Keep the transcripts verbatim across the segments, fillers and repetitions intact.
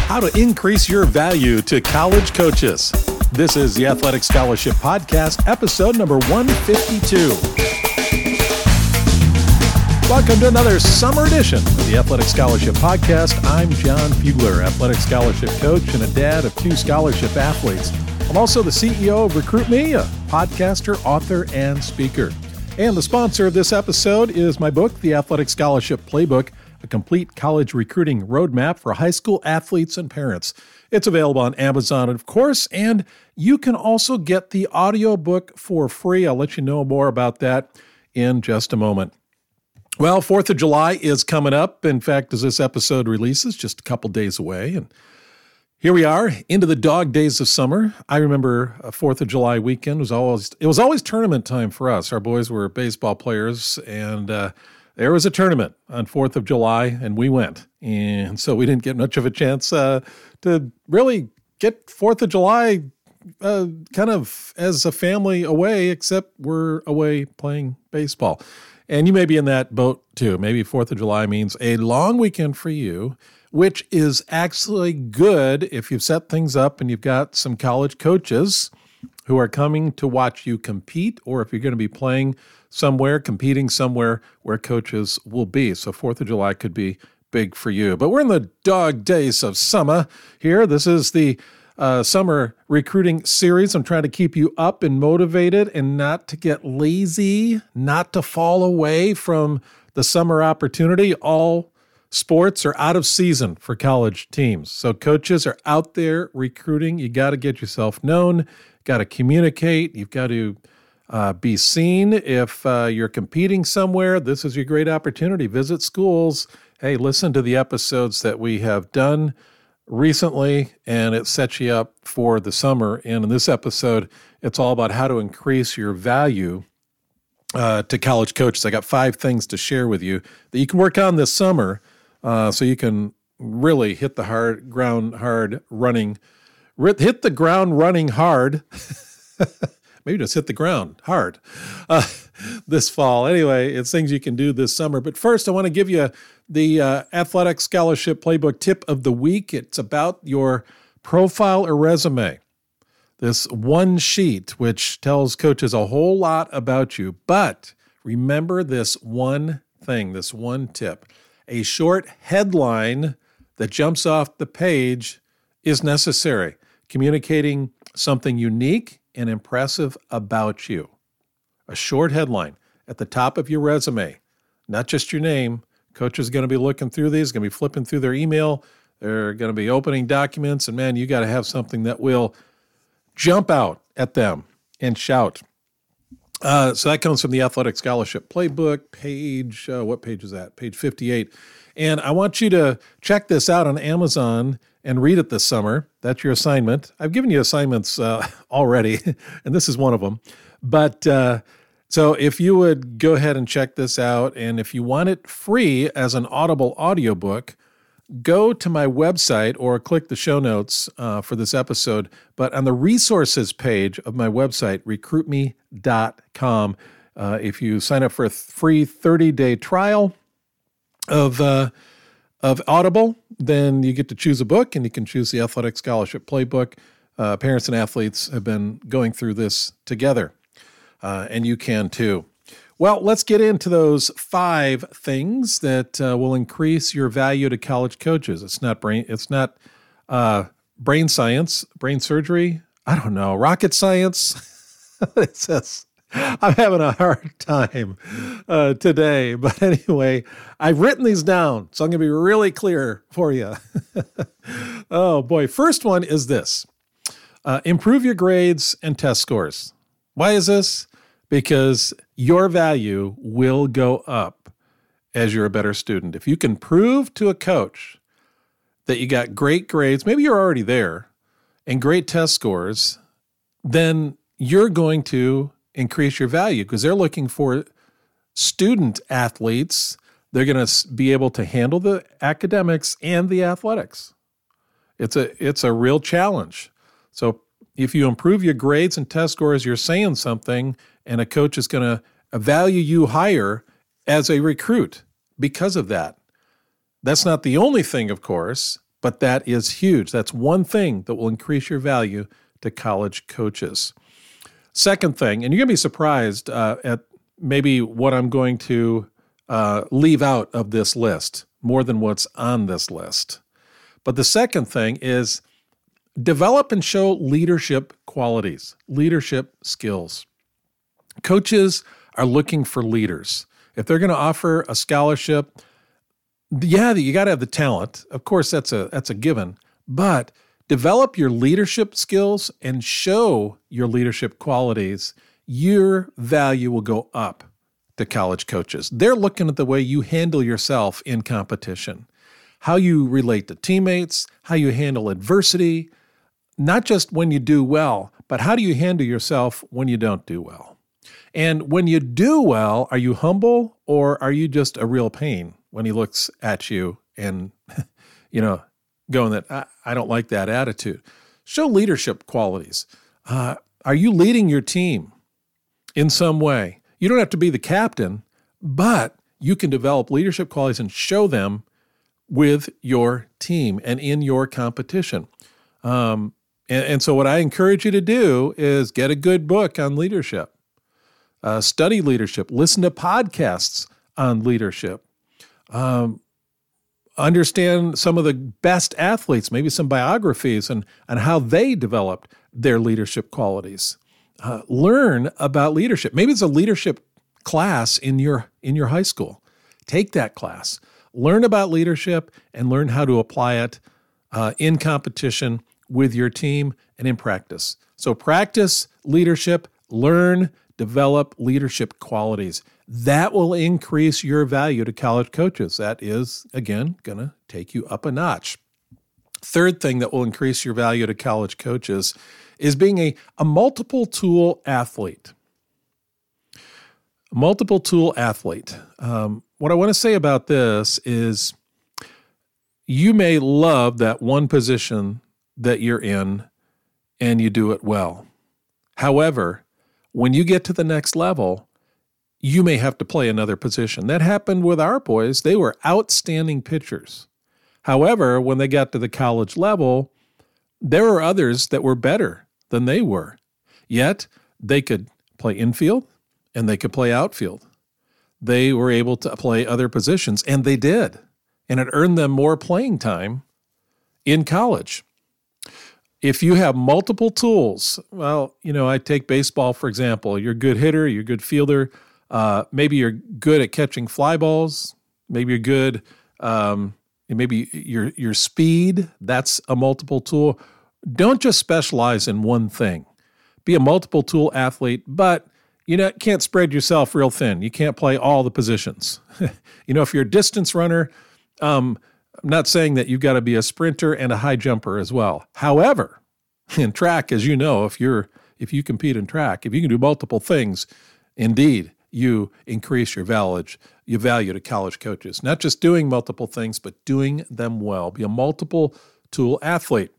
How to increase your value to college coaches. This is the Athletic Scholarship Podcast, episode number one fifty-two. Welcome to another summer edition of the Athletic Scholarship Podcast. I'm John Fugler, athletic scholarship coach and a dad of two scholarship athletes. I'm also the C E O of Recruit Me, a podcaster, author, and speaker. And the sponsor of this episode is my book, The Athletic Scholarship Playbook, a complete college recruiting roadmap for high school athletes and parents. It's available on Amazon, of course, and you can also get the audiobook for free. I'll let you know more about that in just a moment. Well, fourth of July is coming up. In fact, as this episode releases, just a couple days away. And here we are, into the dog days of summer. I remember a fourth of July weekend was always, it was always tournament time for us. Our boys were baseball players, and uh, there was a tournament on fourth of July, and we went. And so we didn't get much of a chance uh, to really get fourth of July uh, kind of as a family away, except we're away playing baseball. And you may be in that boat too. Maybe fourth of July means a long weekend for you, which is actually good if you've set things up and you've got some college coaches who are coming to watch you compete, or if you're going to be playing somewhere, competing somewhere where coaches will be. So fourth of July could be big for you. But we're in the dog days of summer here. This is the uh, summer recruiting series. I'm trying to keep you up and motivated and not to get lazy, not to fall away from the summer opportunity. All sports are out of season for college teams. So coaches are out there recruiting. You got to get yourself known, got to communicate. You've got to uh, be seen. If uh, you're competing somewhere, this is your great opportunity. Visit schools. Hey, listen to the episodes that we have done recently, and it sets you up for the summer. And in this episode, it's all about how to increase your value uh, to college coaches. I got five things to share with you that you can work on this summer uh, so you can really hit the hard ground hard running, hit the ground running hard. Maybe just hit the ground hard uh, this fall. Anyway, it's things you can do this summer. But first, I want to give you the uh, Athletic Scholarship Playbook tip of the week. It's about your profile or resume. This one sheet, which tells coaches a whole lot about you. But remember this one thing, this one tip. A short headline that jumps off the page is necessary. Communicating something unique and impressive about you. A short headline at the top of your resume, not just your name. Coach is going to be looking through these, going to be flipping through their email. They're going to be opening documents, and man, you got to have something that will jump out at them and shout. Uh, so that comes from the Athletic Scholarship Playbook, page, uh, what page is that? Page fifty-eight. And I want you to check this out on Amazon and read it this summer. That's your assignment. I've given you assignments uh, already, and this is one of them. But uh, so if you would go ahead and check this out, and if you want it free as an Audible audiobook, go to my website or click the show notes uh, for this episode. But on the resources page of my website, recruit me dot com, uh, if you sign up for a free thirty-day trial of uh, of Audible, then you get to choose a book, and you can choose the Athletic Scholarship Playbook. Uh, parents and athletes have been going through this together, uh, and you can too. Well, let's get into those five things that uh, will increase your value to college coaches. It's not brain. It's not uh, brain science, brain surgery. I don't know, rocket science. It says. I'm having a hard time uh, today, but anyway, I've written these down, so I'm going to be really clear for you. Oh boy, first one is this: uh, improve your grades and test scores. Why is this? Because your value will go up as you're a better student. If you can prove to a coach that you got great grades, maybe you're already there, and great test scores, then you're going to increase your value because they're looking for student athletes. They're going to be able to handle the academics and the athletics. It's a it's a real challenge. So if you improve your grades and test scores, you're saying something, and a coach is going to value you higher as a recruit because of that. That's not the only thing, of course, but that is huge. That's one thing that will increase your value to college coaches. Second thing, and you're going to be surprised uh, at maybe what I'm going to uh, leave out of this list, more than what's on this list. But the second thing is develop and show leadership qualities, leadership skills. Coaches are looking for leaders. If they're going to offer a scholarship, yeah, you got to have the talent. Of course, that's a that's a given. But develop your leadership skills and show your leadership qualities. Your value will go up to college coaches. They're looking at the way you handle yourself in competition, how you relate to teammates, how you handle adversity, not just when you do well, but how do you handle yourself when you don't do well? And when you do well, are you humble or are you just a real pain when he looks at you and, you know, going that, I, I don't like that attitude? Show leadership qualities. Uh, are you leading your team in some way? You don't have to be the captain, but you can develop leadership qualities and show them with your team and in your competition. Um, and, and so what I encourage you to do is get a good book on leadership. Uh, study leadership, listen to podcasts on leadership, um, understand some of the best athletes, maybe some biographies and, and how they developed their leadership qualities. Uh, learn about leadership. Maybe it's a leadership class in your in your high school. Take that class. Learn about leadership and learn how to apply it uh, in competition with your team and in practice. So practice leadership, learn, develop leadership qualities. That will increase your value to college coaches. That is, again, going to take you up a notch. Third thing that will increase your value to college coaches is being a, a multiple tool athlete. A multiple tool athlete. Um, what I want to say about this is you may love that one position that you're in and you do it well. However, when you get to the next level, you may have to play another position. That happened with our boys. They were outstanding pitchers. However, when they got to the college level, there were others that were better than they were. Yet, they could play infield and they could play outfield. They were able to play other positions, and they did. And it earned them more playing time in college. If you have multiple tools, well, you know, I take baseball, for example. You're a good hitter, you're a good fielder. Uh, maybe you're good at catching fly balls. Maybe you're good, um, maybe your your speed, that's a multiple tool. Don't just specialize in one thing. Be a multiple tool athlete, but you know, can't spread yourself real thin. You can't play all the positions. You know, if you're a distance runner, um, I'm not saying that you've got to be a sprinter and a high jumper as well. However, in track, as you know, if you're if you compete in track, if you can do multiple things, indeed, you increase your value, your value to college coaches. Not just doing multiple things, but doing them well. Be a multiple tool athlete.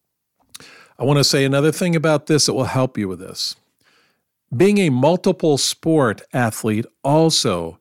I want to say another thing about this that will help you with this. Being a multiple sport athlete also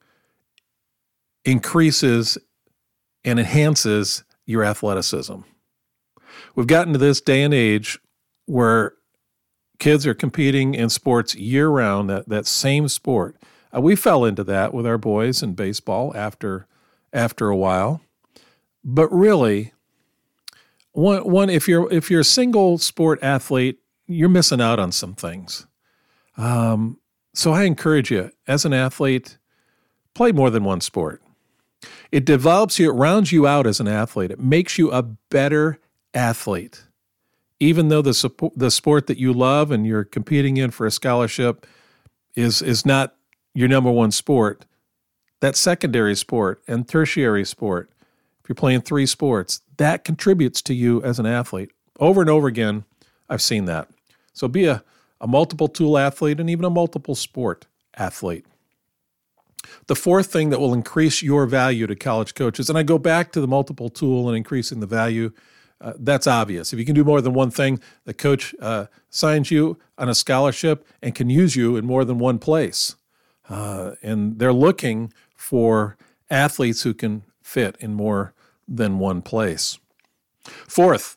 increases and enhances your athleticism. We've gotten to this day and age where kids are competing in sports year-round, that, that same sport. Uh, we fell into that with our boys in baseball after after a while. But really, one, one if you're if you're a single sport athlete, you're missing out on some things. Um, so I encourage you, as an athlete, play more than one sport. It develops you, it rounds you out as an athlete. It makes you a better athlete. Even though the support, the sport that you love and you're competing in for a scholarship is, is not your number one sport, that secondary sport and tertiary sport, if you're playing three sports, that contributes to you as an athlete. Over and over again, I've seen that. So be a, a multiple tool athlete and even a multiple sport athlete. The fourth thing that will increase your value to college coaches, and I go back to the multiple tool and increasing the value, uh, that's obvious. If you can do more than one thing, the coach uh, signs you on a scholarship and can use you in more than one place. Uh, and they're looking for athletes who can fit in more than one place. Fourth,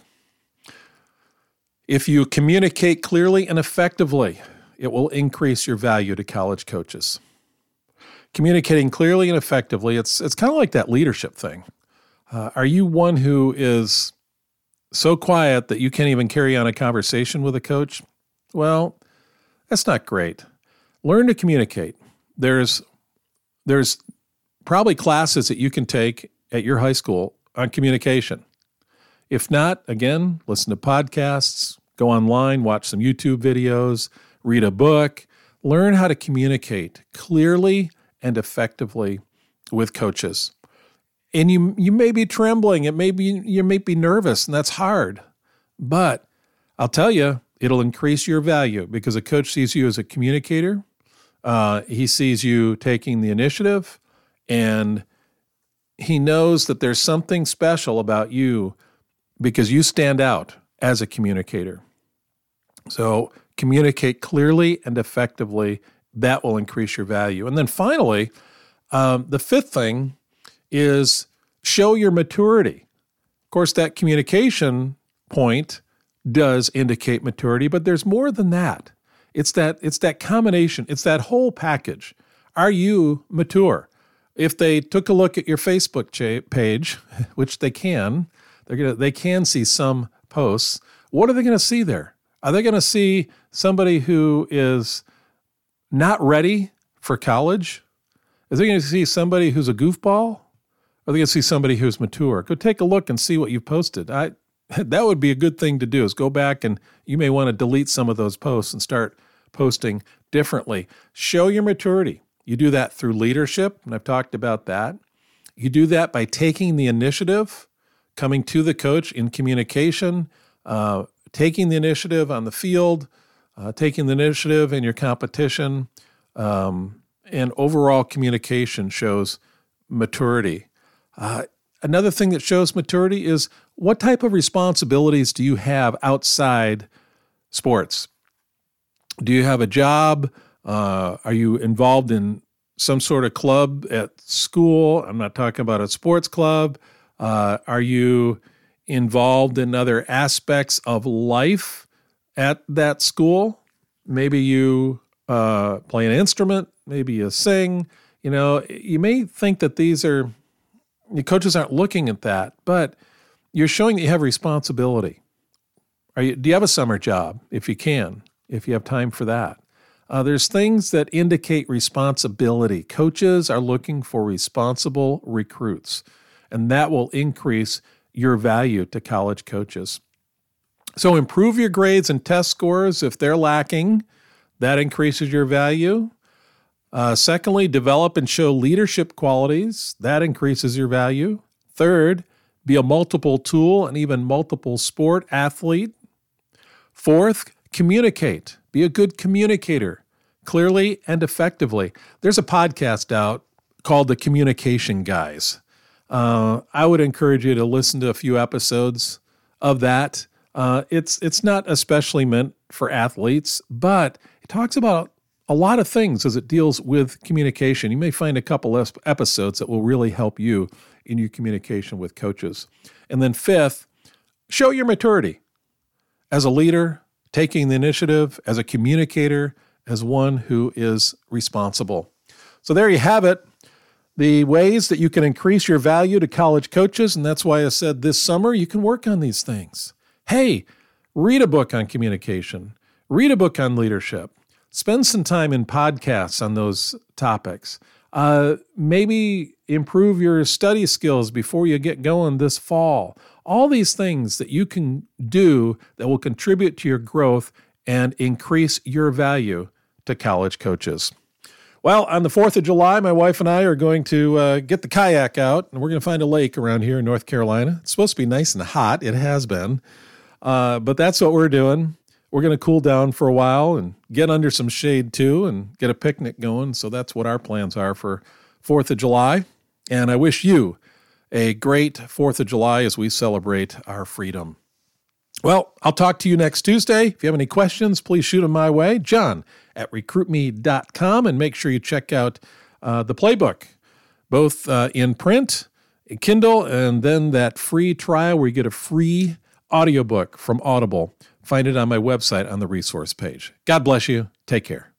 if you communicate clearly and effectively, it will increase your value to college coaches. Communicating clearly and effectively, it's it's kind of like that leadership thing. Uh, are you one who is so quiet that you can't even carry on a conversation with a coach? Well, that's not great. Learn to communicate. There's there's probably classes that you can take at your high school on communication. If not, again, listen to podcasts, go online, watch some YouTube videos, read a book, learn how to communicate clearly and effectively with coaches. And you you may be trembling, it may be you may be nervous, and that's hard. But I'll tell you, it'll increase your value because a coach sees you as a communicator. Uh, he sees you taking the initiative, and he knows that there's something special about you because you stand out as a communicator. So communicate clearly and effectively. That will increase your value. And then finally, um, the fifth thing is show your maturity. Of course, that communication point does indicate maturity, but there's more than that. It's that it's that combination. It's that whole package. Are you mature? If they took a look at your Facebook cha- page, which they can, they're gonna they can see some posts. What are they going to see there? Are they going to see somebody who is not ready for college? Is they going to see somebody who's a goofball? Or are they going to see somebody who's mature? Go take a look and see what you've posted. I that would be a good thing to do, is go back, and you may want to delete some of those posts and start posting differently. Show your maturity. You do that through leadership, and I've talked about that. You do that by taking the initiative, coming to the coach in communication, uh, taking the initiative on the field, uh, taking the initiative in your competition, um, and overall communication shows maturity. Uh, another thing that shows maturity is what type of responsibilities do you have outside sports? Do you have a job? Uh, are you involved in some sort of club at school? I'm not talking about a sports club. Uh, are you involved in other aspects of life at that school? Maybe you uh, play an instrument. Maybe you sing. You know, you may think that these are, the coaches aren't looking at that, but you're showing that you have responsibility. Are you? Do you have a summer job? If you can, if you have time for that. Uh, there's things that indicate responsibility. Coaches are looking for responsible recruits, and that will increase your value to college coaches. So improve your grades and test scores if they're lacking. That increases your value. Uh, secondly, develop and show leadership qualities. That increases your value. Third, be a multiple tool and even multiple sport athlete. Fourth, communicate. Be a good communicator, clearly and effectively. There's a podcast out called The Communication Guys. Uh, I would encourage you to listen to a few episodes of that. Uh, it's it's not especially meant for athletes, but it talks about a lot of things as it deals with communication. You may find a couple of episodes that will really help you in your communication with coaches. And then fifth, show your maturity as a leader, taking the initiative, as a communicator, as one who is responsible. So there you have it, the ways that you can increase your value to college coaches, and that's why I said this summer you can work on these things. Hey, read a book on communication. Read a book on leadership. Spend some time in podcasts on those topics. Uh, maybe improve your study skills before you get going this fall. All these things that you can do that will contribute to your growth and increase your value to college coaches. Well, on the fourth of July, my wife and I are going to uh, get the kayak out, and we're going to find a lake around here in North Carolina. It's supposed to be nice and hot. It has been. Uh, but that's what we're doing. We're going to cool down for a while and get under some shade too and get a picnic going. So that's what our plans are for fourth of July. And I wish you a great fourth of July as we celebrate our freedom. Well, I'll talk to you next Tuesday. If you have any questions, please shoot them my way, John at recruit me dot com, and make sure you check out uh, the playbook, both uh, in print Kindle, and then that free trial where you get a free audiobook from Audible. Find it on my website on the resource page. God bless you. Take care.